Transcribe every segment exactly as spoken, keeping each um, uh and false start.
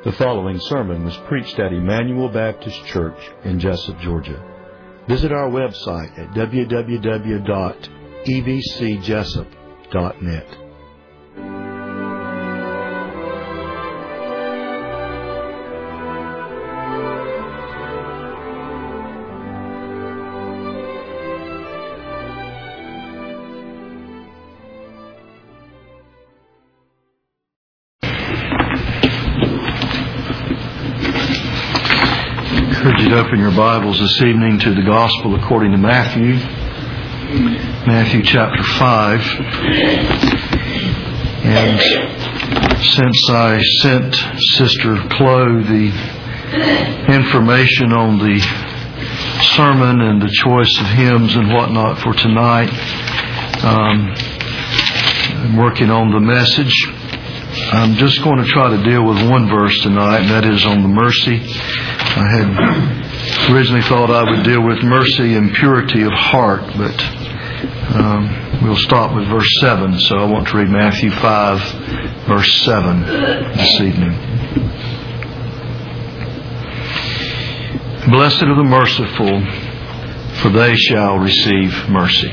The following sermon was preached at Emmanuel Baptist Church in Jessup, Georgia. Visit our website at w w w dot e v c jessup dot net. I encourage you to open your Bibles this evening to the Gospel according to Matthew, Matthew chapter five. And since I sent Sister Chloe the information on the sermon and the choice of hymns and whatnot for tonight, um, I'm working on the message. I'm just going to try to deal with one verse tonight, and that is on the mercy. I had originally thought I would deal with mercy and purity of heart, but um, we'll start with verse seven. So I want to read Matthew five, verse seven this evening. Blessed are the merciful, for they shall receive mercy.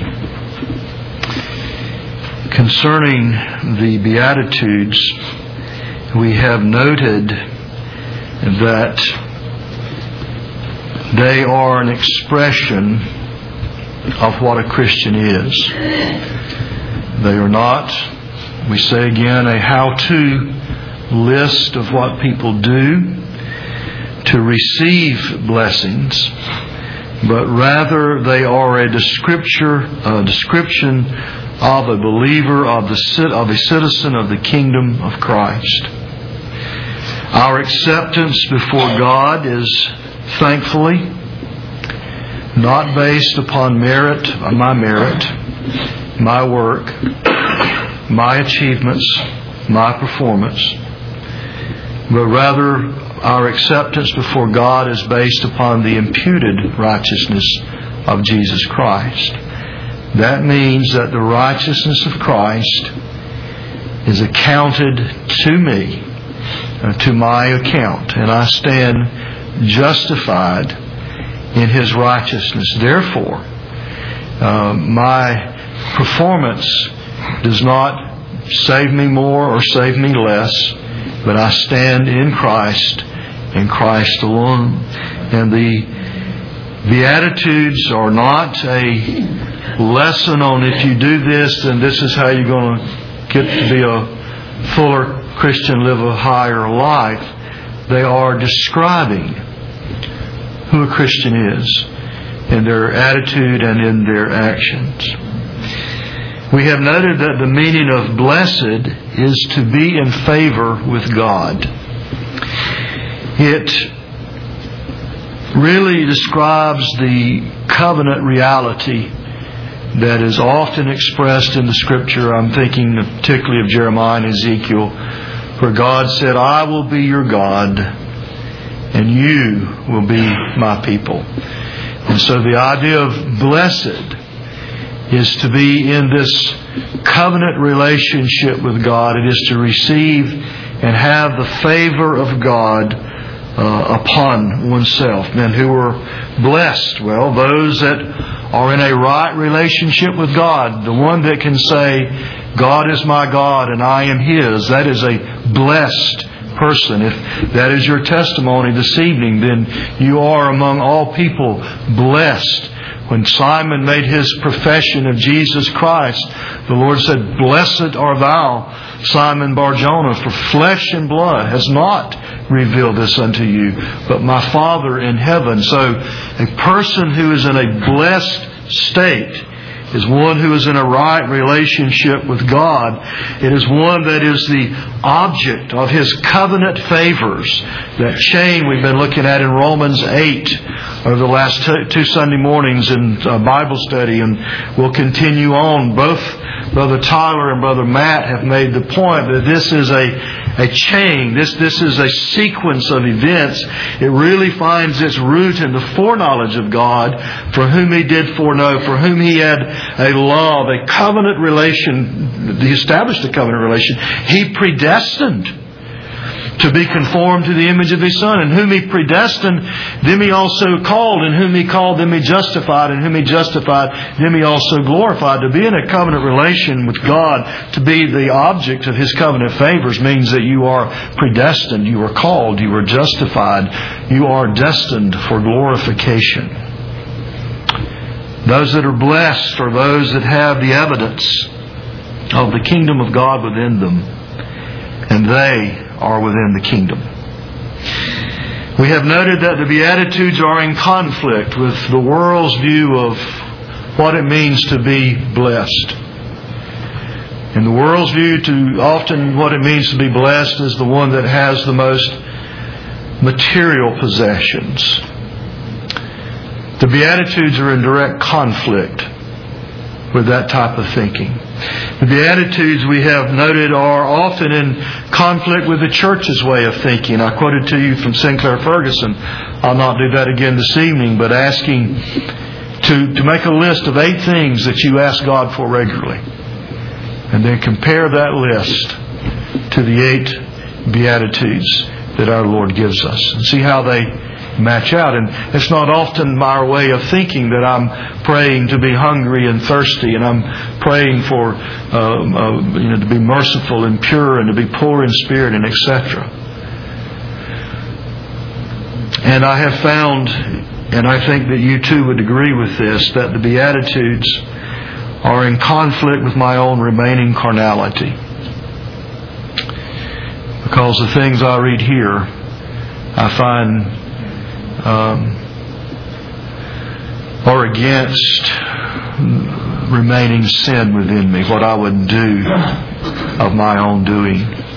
Concerning the Beatitudes, we have noted that they are an expression of what a Christian is. They are not, we say again, a how-to list of what people do to receive blessings, but rather they are a description, a description of a believer, of the of a citizen of the kingdom of Christ. Our acceptance before God is, thankfully, not based upon merit, my merit, my work, my achievements, my performance, but rather our acceptance before God is based upon the imputed righteousness of Jesus Christ. That means that the righteousness of Christ is accounted to me, uh, to my account, and I stand justified in His righteousness. Therefore, uh, my performance does not save me more or save me less, but I stand in Christ, in Christ alone. And the Beatitudes are not a lesson on if you do this, then this is how you're going to get to be a fuller Christian, live a higher life. They are describing who a Christian is in their attitude and in their actions. We have noted that the meaning of blessed is to be in favor with God. It really describes the covenant reality that is often expressed in the Scripture. I'm thinking particularly of Jeremiah and Ezekiel, where God said, I will be your God, and you will be my people. And so the idea of blessed is to be in this covenant relationship with God. It is to receive and have the favor of God uh, upon oneself. Men who are blessed, well, those that are in a right relationship with God, the one that can say, God is my God and I am His, that is a blessed person. If that is your testimony this evening, then you are among all people blessed. When Simon made his profession of Jesus Christ, the Lord said, Blessed art thou, Simon Bar-Jonah, for flesh and blood has not revealed this unto you, but my Father in heaven. So a person who is in a blessed state is one who is in a right relationship with God. It is one that is the object of His covenant favors. That chain we've been looking at in Romans eight over the last two Sunday mornings in Bible study, and we'll continue on. Both Brother Tyler and Brother Matt have made the point that this is a, a chain. This, this is a sequence of events. It really finds its root in the foreknowledge of God, for whom He did foreknow, for whom He had a love, a covenant relation. He established a covenant relation. He predestined to be conformed to the image of His Son. And whom He predestined, them He also called. And whom He called, them He justified. And whom He justified, them He also glorified. To be in a covenant relation with God, to be the object of His covenant favors, means that you are predestined, you are called, you are justified, you are destined for glorification. Those that are blessed are those that have the evidence of the kingdom of God within them, and they are within the kingdom. We have noted that the Beatitudes are in conflict with the world's view of what it means to be blessed. In the world's view, to often what it means to be blessed is the one that has the most material possessions. The Beatitudes are in direct conflict with that type of thinking. The Beatitudes, we have noted, are often in conflict with the church's way of thinking. I quoted to you from Sinclair Ferguson. I'll not do that again this evening, but asking to, to make a list of eight things that you ask God for regularly. And then compare that list to the eight Beatitudes that our Lord gives us. And see how they match out. And it's not often our way of thinking that I'm praying to be hungry and thirsty, and I'm praying for uh, uh, you know, to be merciful and pure and to be poor in spirit, and et cetera. And I have found, and I think that you too would agree with this, that the Beatitudes are in conflict with my own remaining carnality. Because the things I read here, I find Um, or against remaining sin within me, what I would do of my own doing.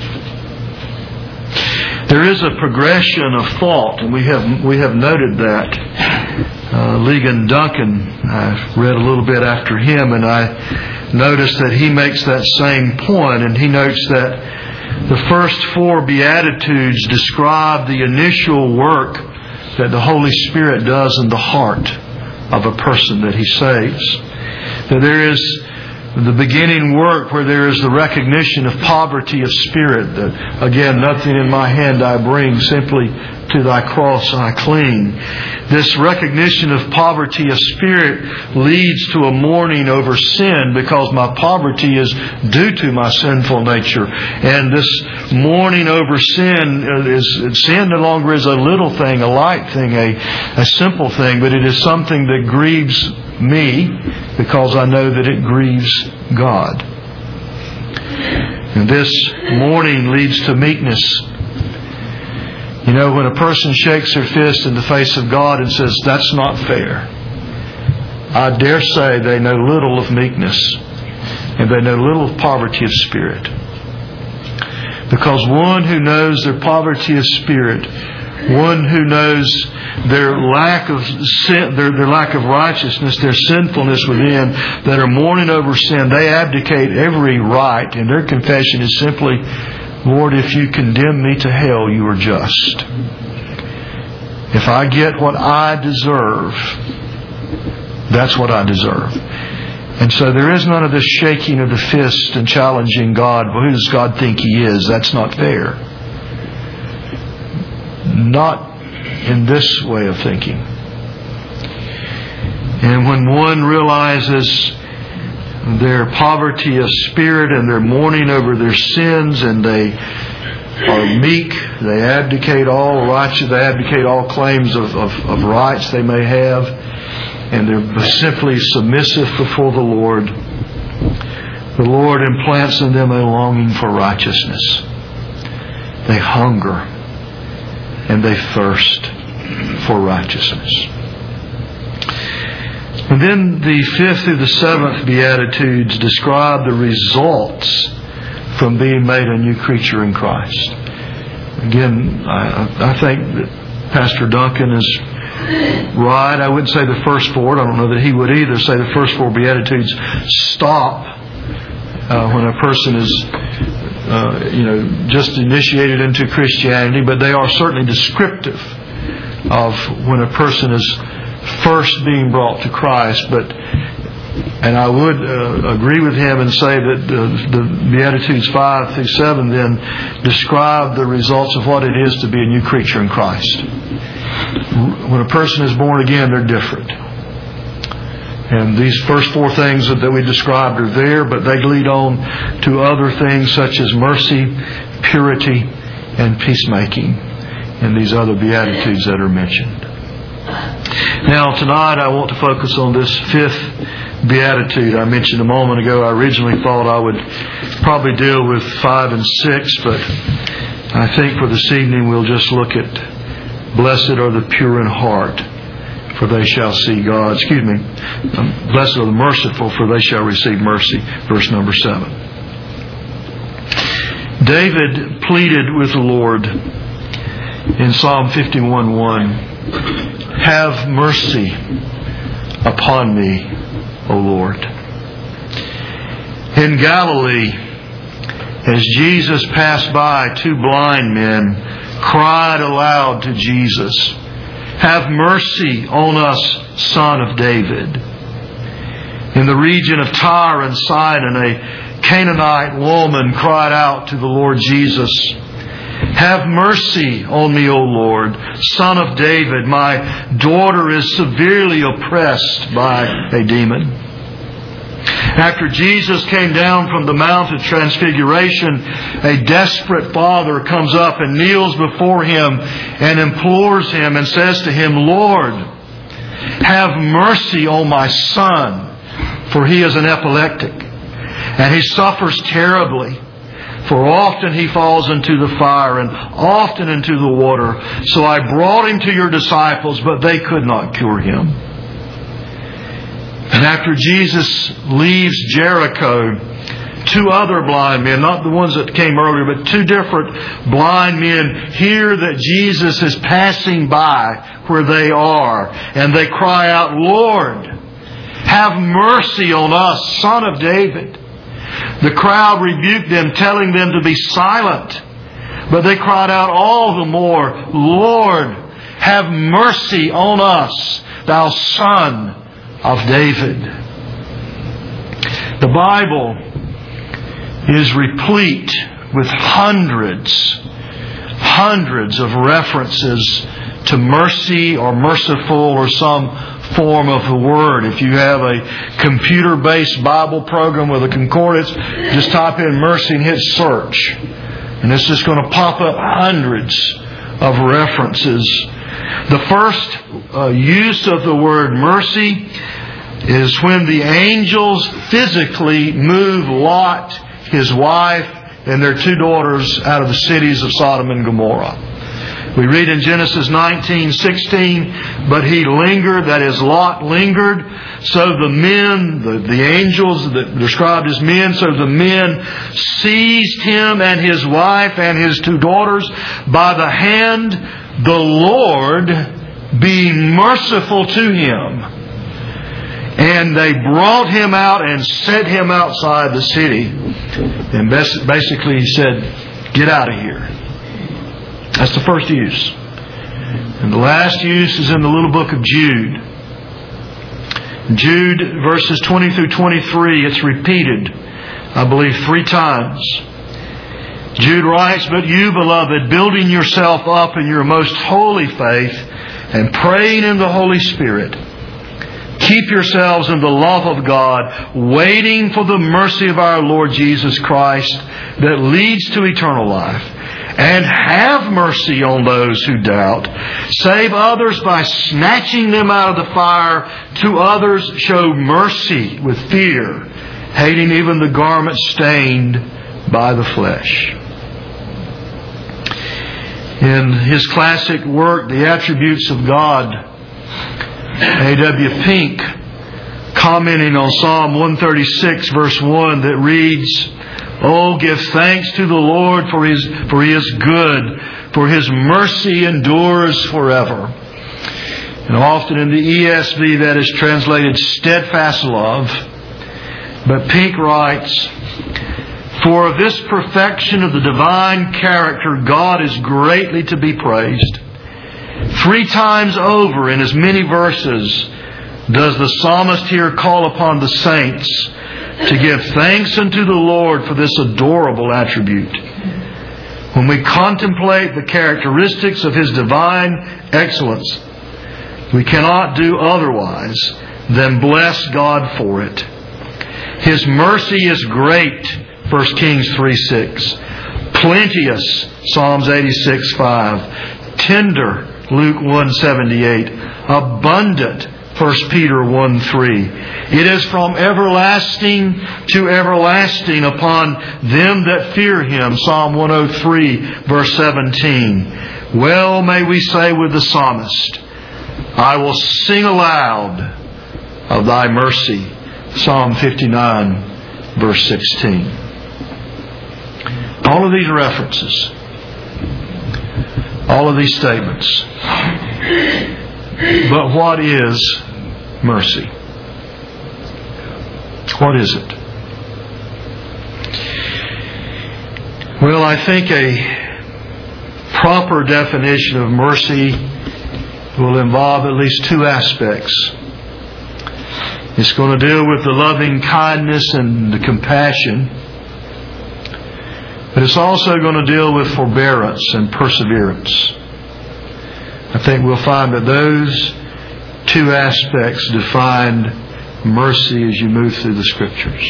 There is a progression of thought, and we have we have noted that. Uh, Ligon Duncan, I read a little bit after him, and I noticed that he makes that same point, and he notes that the first four Beatitudes describe the initial work that the Holy Spirit does in the heart of a person that He saves. That there is the beginning work where there is the recognition of poverty of spirit. That, again, nothing in my hand I bring, simply to Thy cross I cling. This recognition of poverty of spirit leads to a mourning over sin, because my poverty is due to my sinful nature. And this mourning over sin is, sin no longer is a little thing, a light thing, a, a simple thing, but it is something that grieves me, because I know that it grieves God. And this mourning leads to meekness. You know, when a person shakes their fist in the face of God and says, "That's not fair," I dare say they know little of meekness, and they know little of poverty of spirit. Because one who knows their poverty of spirit, one who knows their lack of sin, their, their lack of righteousness, their sinfulness within, that are mourning over sin, they abdicate every right, and their confession is simply, "Lord, if you condemn me to hell, you are just. If I get what I deserve, that's what I deserve." And so there is none of this shaking of the fist and challenging God. Well, who does God think He is? That's not fair. Not in this way of thinking. And when one realizes their poverty of spirit and their mourning over their sins, and they are meek, they abdicate all righteous, they abdicate all claims of, of, of rights they may have, and they're simply submissive before the Lord, the Lord implants in them a longing for righteousness. They hunger and they thirst for righteousness. And then the fifth through the seventh Beatitudes describe the results from being made a new creature in Christ. Again, I, I think that Pastor Duncan is right. I wouldn't say the first four. I don't know that he would either say the first four Beatitudes stop uh, when a person is uh, you know, just initiated into Christianity, but they are certainly descriptive of when a person is first being brought to Christ. But And I would uh, agree with him and say that uh, the Beatitudes five through seven then describe the results of what it is to be a new creature in Christ. When a person is born again, they're different. And these first four things that we described are there, but they lead on to other things such as mercy, purity, and peacemaking in these other Beatitudes that are mentioned. Now, tonight I want to focus on this fifth Beatitude I mentioned a moment ago. I originally thought I would probably deal with five and six, but I think for this evening we'll just look at blessed are the pure in heart, for they shall see God. Excuse me. Blessed are the merciful, for they shall receive mercy. Verse number seven. David pleaded with the Lord in Psalm fifty-one one, have mercy upon me, O Lord. In Galilee, as Jesus passed by, two blind men cried aloud to Jesus, have mercy on us, Son of David. In the region of Tyre and Sidon, a Canaanite woman cried out to the Lord Jesus, have mercy on me, O Lord, Son of David. My daughter is severely oppressed by a demon. After Jesus came down from the Mount of Transfiguration, a desperate father comes up and kneels before Him and implores Him and says to Him, Lord, have mercy on my son, for he is an epileptic, and he suffers terribly. For often he falls into the fire and often into the water. So I brought him to your disciples, but they could not cure him. And after Jesus leaves Jericho, two other blind men, not the ones that came earlier, but two different blind men hear that Jesus is passing by where they are. And they cry out, Lord, have mercy on us, Son of David. The crowd rebuked them, telling them to be silent. But they cried out all the more, Lord, have mercy on us, thou Son of David. The Bible is replete with hundreds, hundreds of references to mercy or merciful or some form of the word. If you have a computer-based Bible program with a concordance, just type in mercy and hit search. And it's just going to pop up hundreds of references. The first uh, use of the word mercy is when the angels physically move Lot, his wife, and their two daughters out of the cities of Sodom and Gomorrah. We read in Genesis nineteen sixteen, but he lingered, that is, Lot lingered. So the men, the, the angels that described as men, so the men seized him and his wife and his two daughters by the hand, the Lord being merciful to him. And they brought him out and set him outside the city. And basically he said, get out of here. That's the first use. And the last use is in the little book of Jude. Jude, verses twenty through twenty-three, it's repeated, I believe, three times. Jude writes, but you, beloved, building yourself up in your most holy faith and praying in the Holy Spirit, keep yourselves in the love of God, waiting for the mercy of our Lord Jesus Christ that leads to eternal life. And have mercy on those who doubt. Save others by snatching them out of the fire. To others show mercy with fear, hating even the garment stained by the flesh. In his classic work, The Attributes of God, A W Pink, commenting on Psalm one thirty-six, verse one, that reads, oh, give thanks to the Lord, for His, for He is good, for His mercy endures forever. And often in the E S V that is translated steadfast love. But Pink writes, for of this perfection of the divine character, God is greatly to be praised. Three times over in as many verses, does the psalmist here call upon the saints to give thanks unto the Lord for this adorable attribute. When we contemplate the characteristics of His divine excellence, we cannot do otherwise than bless God for it. His mercy is great, First Kings three six. Plenteous, Psalms eighty-six five. Tender, Luke one seventy-eight. Abundant, First Peter one three. It is from everlasting to everlasting upon them that fear Him, Psalm one oh three, verse seventeen. Well may we say with the psalmist, I will sing aloud of Thy mercy, Psalm fifty-nine, verse sixteen. All of these references, all of these statements. But what is mercy? What is it? Well, I think a proper definition of mercy will involve at least two aspects. It's going to deal with the loving kindness and the compassion, but it's also going to deal with forbearance and perseverance. I think we'll find that those two aspects define mercy as you move through the Scriptures.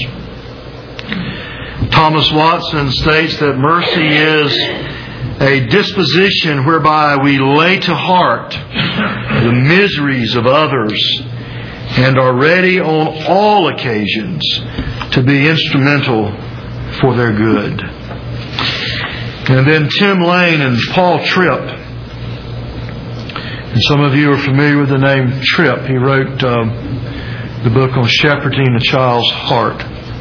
Thomas Watson states that mercy is a disposition whereby we lay to heart the miseries of others and are ready on all occasions to be instrumental for their good. And then Tim Lane and Paul Tripp, and some of you are familiar with the name Tripp. He wrote um, the book on shepherding a child's heart.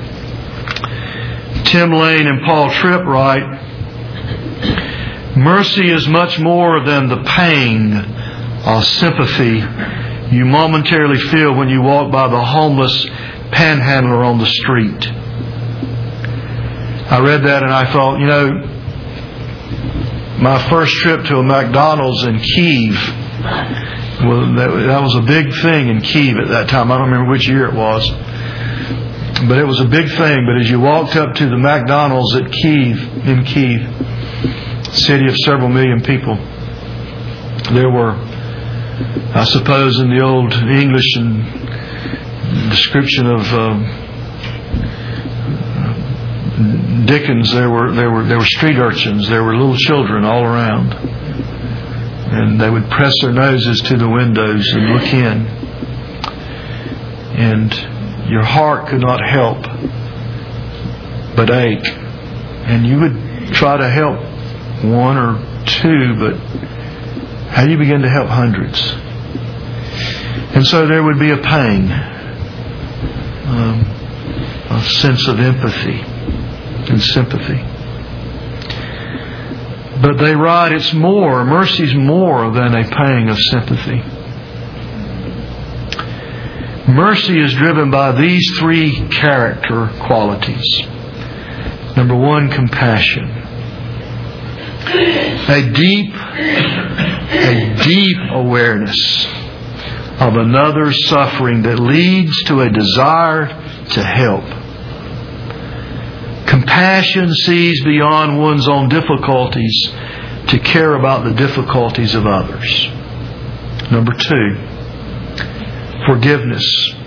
Tim Lane and Paul Tripp write, mercy is much more than the pain or sympathy you momentarily feel when you walk by the homeless panhandler on the street. I read that and I thought, you know, my first trip to a McDonald's in Kiev, well, that, that was a big thing in Kiev at that time. I don't remember which year it was. But it was a big thing. But as you walked up to the McDonald's at Kiev, in Kiev, city of several million people, there were, I suppose, in the old English and description of uh, Dickens, there were there were there were street urchins, there were little children all around, and they would press their noses to the windows and look in, and your heart could not help but ache, and you would try to help one or two, but how do you begin to help hundreds? And so there would be a pang, um, a sense of empathy and sympathy. But they write, it's more, mercy's more than a pang of sympathy. Mercy is driven by these three character qualities. Number one, compassion. A deep, a deep awareness of another's suffering that leads to a desire to help. Compassion sees beyond one's own difficulties to care about the difficulties of others. Number two, forgiveness.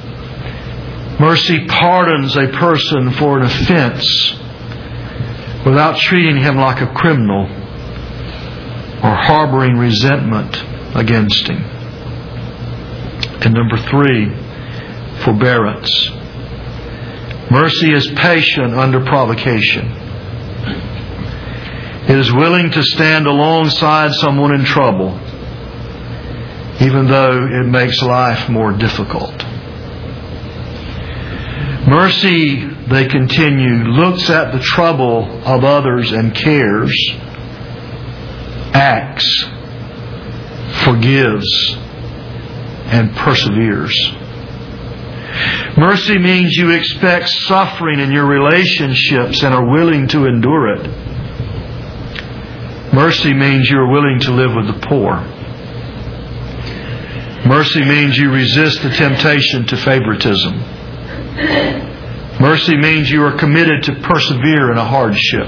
Mercy pardons a person for an offense without treating him like a criminal or harboring resentment against him. And number three, forbearance. Mercy is patient under provocation. It is willing to stand alongside someone in trouble, even though it makes life more difficult. Mercy, they continue, looks at the trouble of others and cares, acts, forgives, and perseveres. Mercy means you expect suffering in your relationships and are willing to endure it. Mercy means you are willing to live with the poor. Mercy means you resist the temptation to favoritism. Mercy means you are committed to persevere in a hardship.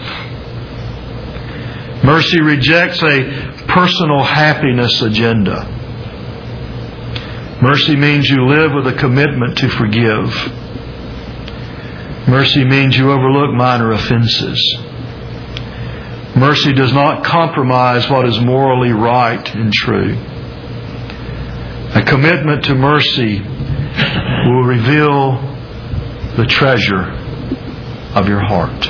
Mercy rejects a personal happiness agenda. Mercy means you live with a commitment to forgive. Mercy means you overlook minor offenses. Mercy does not compromise what is morally right and true. A commitment to mercy will reveal the treasure of your heart.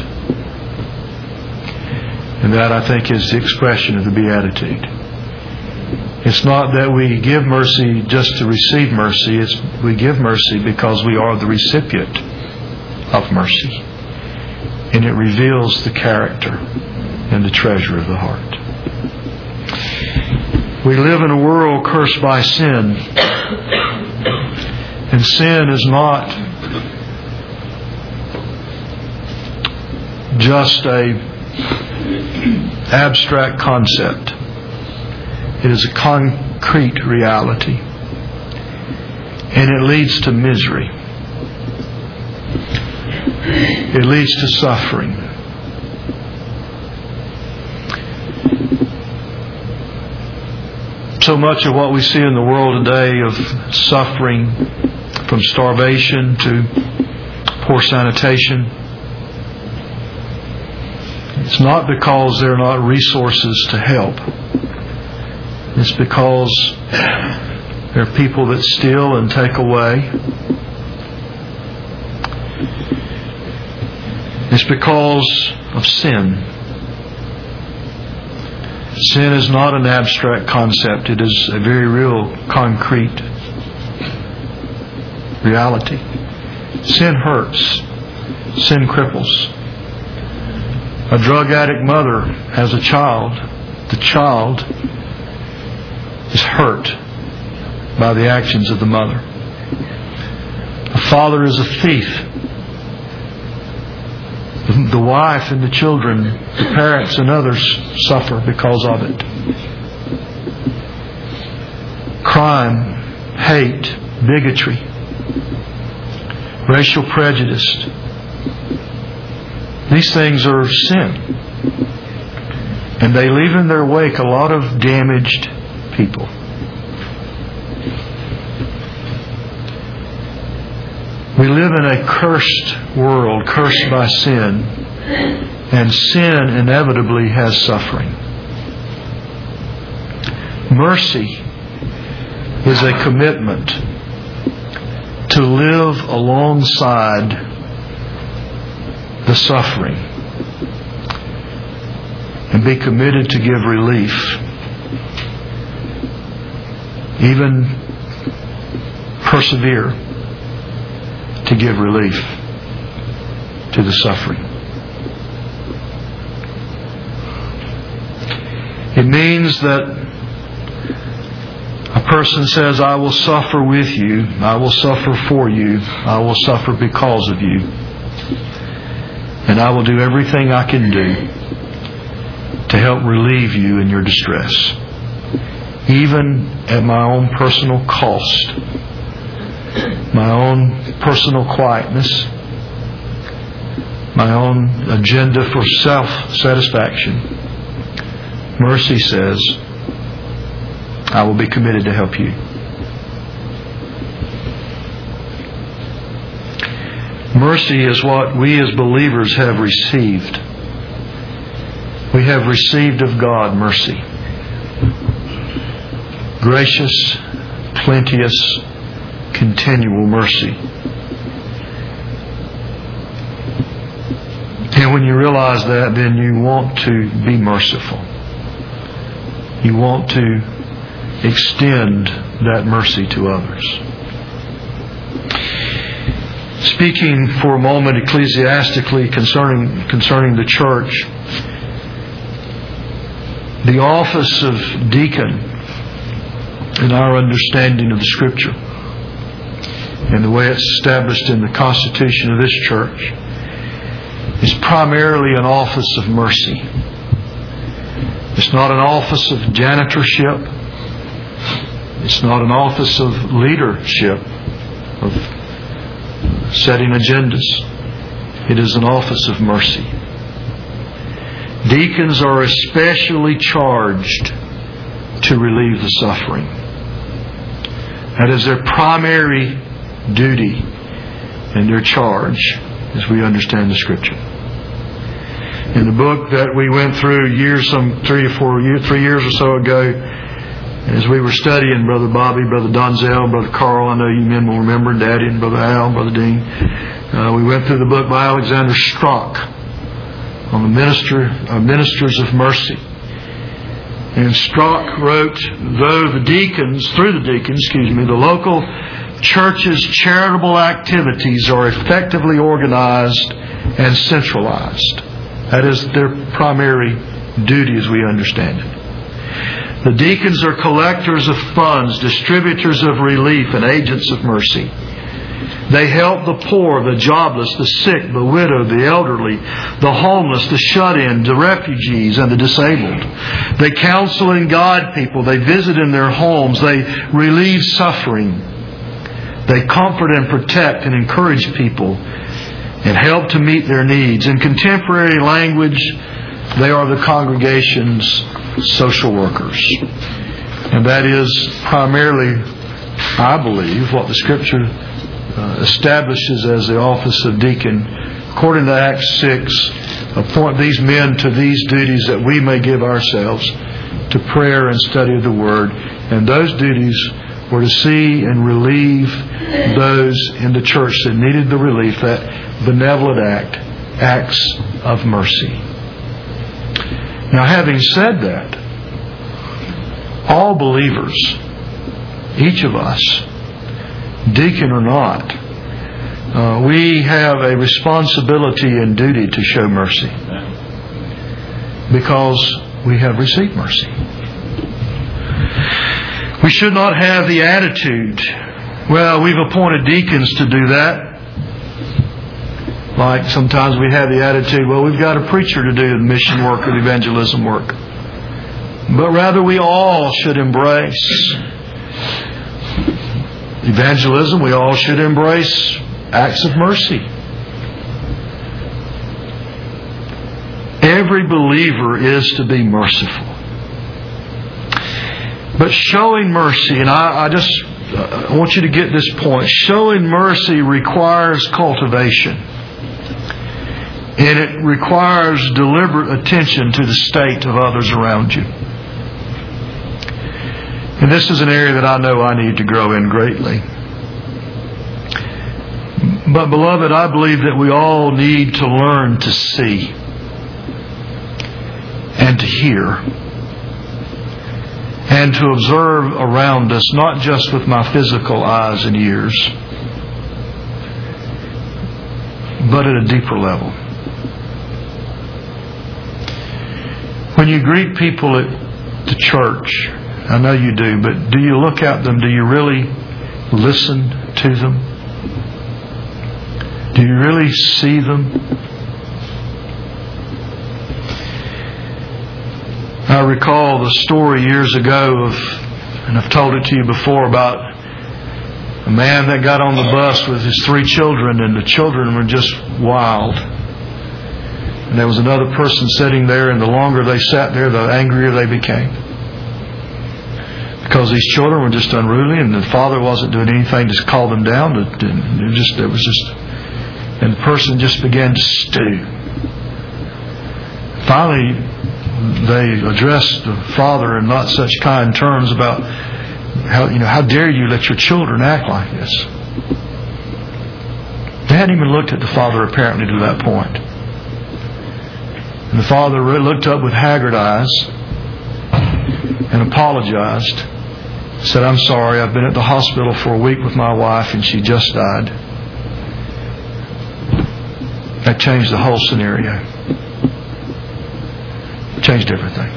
And that, I think, is the expression of the Beatitude. It's not that we give mercy just to receive mercy. It's we give mercy because we are the recipient of mercy. And it reveals the character and the treasure of the heart. We live in a world cursed by sin. And sin is not just a abstract concept. It is a concrete reality. And it leads to misery. It leads to suffering. So much of what we see in the world today of suffering, from starvation to poor sanitation, it's not because there are not resources to help. It's because there are people that steal and take away. It's because of sin. Sin is not an abstract concept. It is a very real, concrete reality. Sin hurts. Sin cripples. A drug addict mother has a child. The child is hurt by the actions of the mother. A father is a thief. The wife and the children, the parents and others suffer because of it. Crime, hate, bigotry, racial prejudice. These things are sin. And they leave in their wake a lot of damaged people. We live in a cursed world, cursed by sin, and sin inevitably has suffering. Mercy is a commitment to live alongside the suffering and be committed to give relief, even persevere to give relief to the suffering. It means that a person says, I will suffer with you, I will suffer for you, I will suffer because of you, and I will do everything I can do to help relieve you in your distress, even at my own personal cost, my own personal quietness, my own agenda for self-satisfaction. Mercy says, I will be committed to help you. Mercy is what we as believers have received. We have received of God mercy. Gracious, plenteous, continual mercy. And when you realize that, then you want to be merciful. You want to extend that mercy to others. Speaking for a moment ecclesiastically concerning concerning the church, the office of deacon, in our understanding of the Scripture and the way it's established in the constitution of this church, is primarily an office of mercy. It's not an office of janitorship. It's not an office of leadership, of setting agendas. It is an office of mercy. Deacons are especially charged to relieve the suffering. That is their primary duty and their charge, as we understand the Scripture. In the book that we went through years, some three or four years, three years or so ago, as we were studying, Brother Bobby, Brother Donzel, Brother Carl, I know you men will remember, Daddy, and Brother Al, Brother Dean. Uh, we went through the book by Alexander Strauch on the minister, uh, ministers of mercy. And Strauch wrote, though the deacons, through the deacons, excuse me, the local church's charitable activities are effectively organized and centralized. That is their primary duty as we understand it. The deacons are collectors of funds, distributors of relief, and agents of mercy. They help the poor, the jobless, the sick, the widow, the elderly, the homeless, the shut-in, the refugees, and the disabled. They counsel and guide people. They visit in their homes. They relieve suffering. They comfort and protect and encourage people and help to meet their needs. In contemporary language, they are the congregation's social workers. And that is primarily, I believe, what the Scripture uh, establishes as the office of deacon. According to Acts six, appoint these men to these duties that we may give ourselves to prayer and study of the Word. And those duties were to see and relieve those in the church that needed the relief, that benevolent act, acts of mercy. Now, having said that, all believers, each of us, deacon or not, uh, we have a responsibility and duty to show mercy because we have received mercy. We should not have the attitude, well, we've appointed deacons to do that. Like sometimes we have the attitude, well, we've got a preacher to do the mission work or the evangelism work. But rather we all should embrace evangelism. We all should embrace acts of mercy. Every believer is to be merciful. But showing mercy, and I, I just I want you to get this point, showing mercy requires cultivation. And it requires deliberate attention to the state of others around you. And this is an area that I know I need to grow in greatly. But beloved, I believe that we all need to learn to see and to hear and to observe around us, not just with my physical eyes and ears, but at a deeper level. When you greet people at the church, I know you do, but do you look at them? Do you really listen to them? Do you really see them? I recall the story years ago of, and I've told it to you before, about a man that got on the bus with his three children, and the children were just wild. And there was another person sitting there, and the longer they sat there, the angrier they became. Because these children were just unruly, and the father wasn't doing anything to calm them down. It, it just, it was just, and the person just began to stew. Finally, they addressed the father in not such kind terms about how, you know, how dare you let your children act like this? They hadn't even looked at the father apparently to that point. And the father looked up with haggard eyes and apologized. Said, I'm sorry, I've been at the hospital for a week with my wife and she just died. That changed the whole scenario. Changed everything.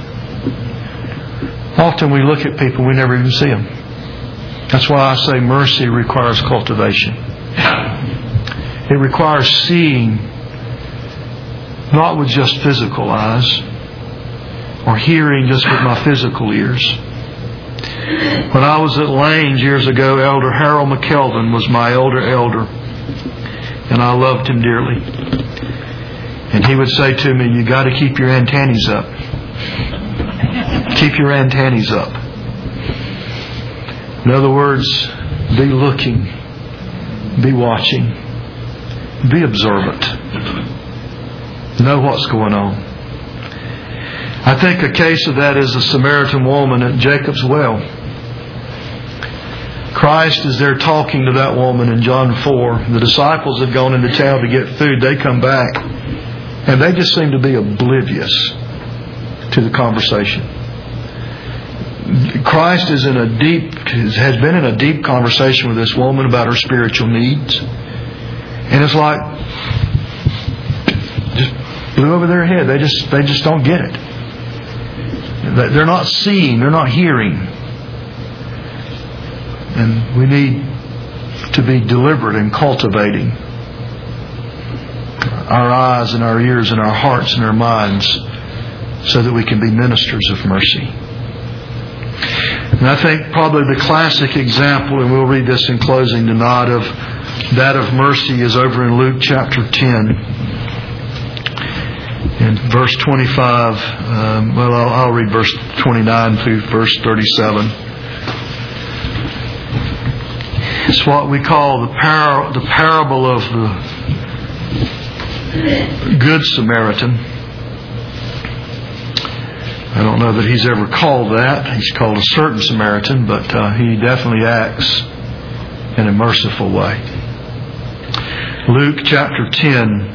Often we look at people, we never even see them. That's why I say mercy requires cultivation. It requires seeing not with just physical eyes or hearing just with my physical ears. When I was at Lane's years ago, Elder Harold McKelvin was my elder elder. And I loved him dearly. And he would say to me, you got to keep your antennas up. Keep your antennas up. In other words, be looking. Be watching. Be observant. Know what's going on. I think a case of that is the Samaritan woman at Jacob's well. Christ is there talking to that woman in John four. The disciples had gone into town to get food. They come back and they just seem to be oblivious to the conversation. Christ is in a deep, has been in a deep conversation with this woman about her spiritual needs. And it's like, just blew over their head. They just, they just don't get it. They're not seeing, they're not hearing. And we need to be deliberate in cultivating our eyes and our ears and our hearts and our minds so that we can be ministers of mercy. And I think probably the classic example, and we'll read this in closing tonight, of that of mercy is over in Luke chapter ten. In verse twenty-five, um, well, I'll, I'll read verse twenty-nine through verse thirty-seven. It's what we call the, par- the parable of the Good Samaritan. I don't know that he's ever called that. He's called a certain Samaritan, but uh, he definitely acts in a merciful way. Luke chapter ten.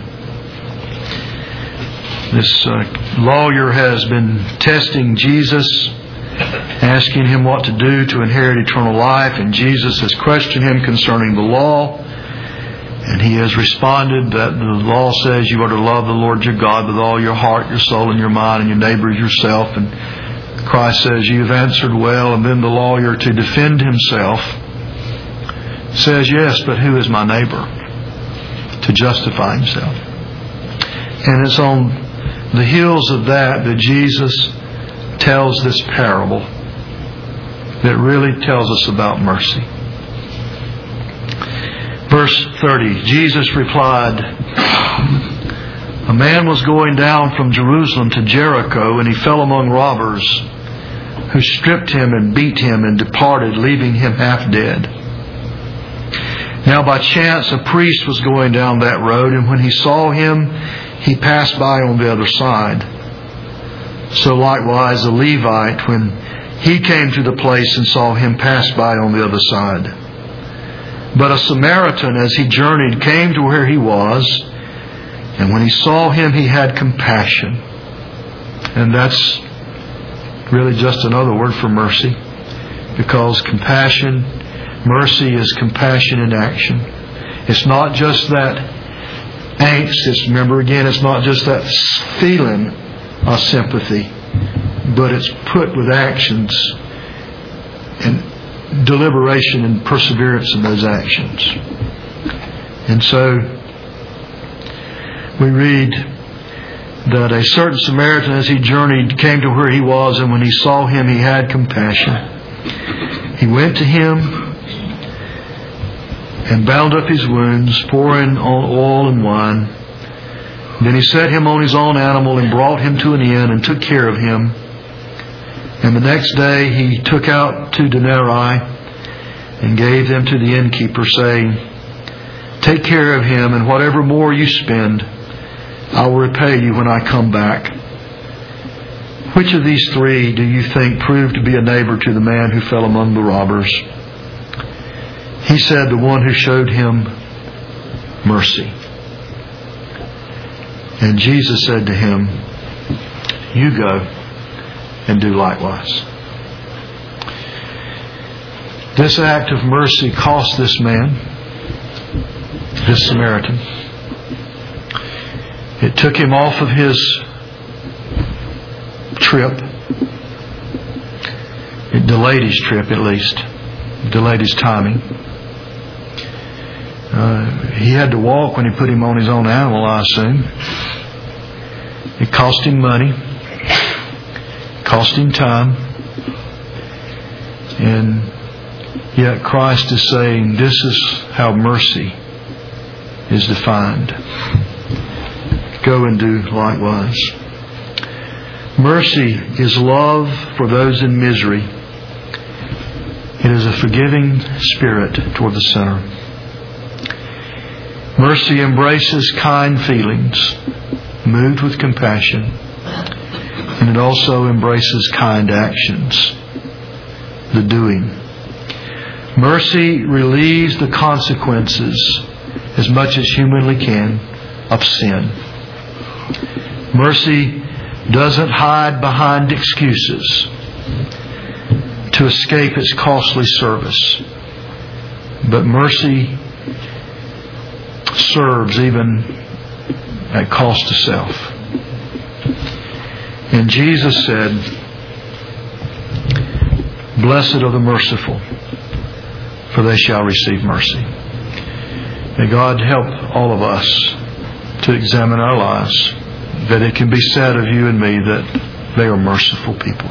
This uh, lawyer has been testing Jesus, asking him what to do to inherit eternal life, and Jesus has questioned him concerning the law, and he has responded that the law says you are to love the Lord your God with all your heart, your soul, and your mind, and your neighbor as yourself. And Christ says, you've answered well. And then the lawyer, to defend himself, says, yes, but who is my neighbor? To justify himself. And it's on the heels of that that Jesus tells this parable that really tells us about mercy. Verse thirty, Jesus replied, a man was going down from Jerusalem to Jericho, and he fell among robbers, who stripped him and beat him and departed, leaving him half dead. Now by chance a priest was going down that road, and when he saw him, he passed by on the other side. So likewise a Levite, when he came to the place and saw him, passed by on the other side. But a Samaritan, as he journeyed, came to where he was, and when he saw him, he had compassion. And that's really just another word for mercy, because compassion, mercy is compassion in action. It's not just that angst. It's, remember again, it's not just that feeling of sympathy, but it's put with actions and deliberation and perseverance in those actions. And so we read that a certain Samaritan, as he journeyed, came to where he was, and when he saw him, he had compassion. He went to him and bound up his wounds, pouring on oil and wine. Then he set him on his own animal and brought him to an inn and took care of him. And the next day he took out two denarii and gave them to the innkeeper, saying, take care of him, and whatever more you spend, I will repay you when I come back. Which of these three do you think proved to be a neighbor to the man who fell among the robbers? He said, the one who showed him mercy. And Jesus said to him, you go and do likewise. This act of mercy cost this man, this Samaritan. It took him off of his trip. It delayed his trip, at least. It delayed his timing. Uh, he had to walk when he put him on his own animal, I assume. It cost him money. It cost him time. And yet Christ is saying this is how mercy is defined. Go and do likewise. Mercy is love for those in misery. It is a forgiving spirit toward the sinner. Mercy embraces kind feelings, moved with compassion, and it also embraces kind actions, the doing. Mercy relieves the consequences as much as humanly can of sin. Mercy doesn't hide behind excuses to escape its costly service, but mercy serves even at cost to self. And Jesus said, "Blessed are the merciful, for they shall receive mercy." May God help all of us to examine our lives, that it can be said of you and me that they are merciful people.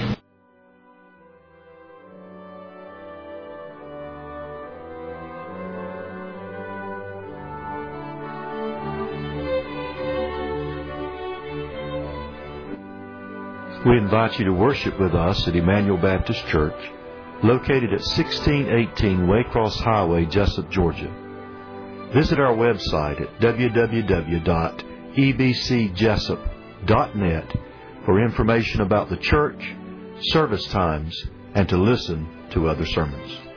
We invite you to worship with us at Emmanuel Baptist Church, located at sixteen eighteen Waycross Highway, Jesup, Georgia. Visit our website at w w w dot e b c jesup dot net for information about the church, service times, and to listen to other sermons.